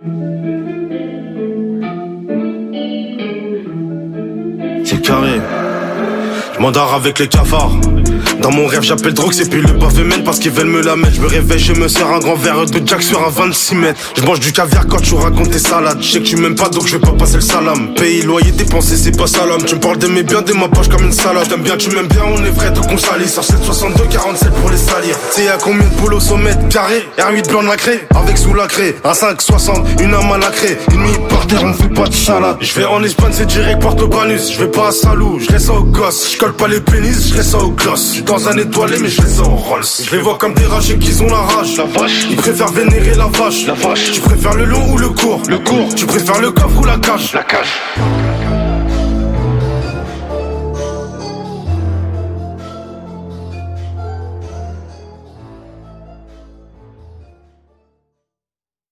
C'est carré. Je m'endors avec les cafards. Dans mon rêve j'appelle drogue, c'est puis le pavé mène parce qu'ils veulent me la mettre. Je me réveille, je me sers un grand verre de Jack sur un 26 mètres. Je mange du caviar quand tu racontes tes salades. Je sais que tu m'aimes pas donc je vais pas passer le salam. Payer, loyer, dépenser c'est pas salam. Tu me parles de mes biens, de ma poche comme une salade. T'aimes bien, tu m'aimes bien, on est vrai donc on salit. Sur 762, 47 pour les salir. T'sais y'a combien de poules au sommet carré? R8 blanc nacré, avec sous lacré. Un 5,60, une âme à lacré. Une nuit par terre, on fait pas de salade. Je vais en Espagne, c'est direct Porto Banus. Je vais pas à Salou, je laisse ça au gosse. Je colle pas les pénis, je laisse ça au gloss. J'suis dans un étoilé mais je laisse ça au Rolls. Je les vois comme des ragés qu'ils ont la rage. La vache. Ils préfèrent vénérer la vache. La vache. Tu préfères le long ou le court? Le court. Tu préfères le coffre ou la cage? La cage.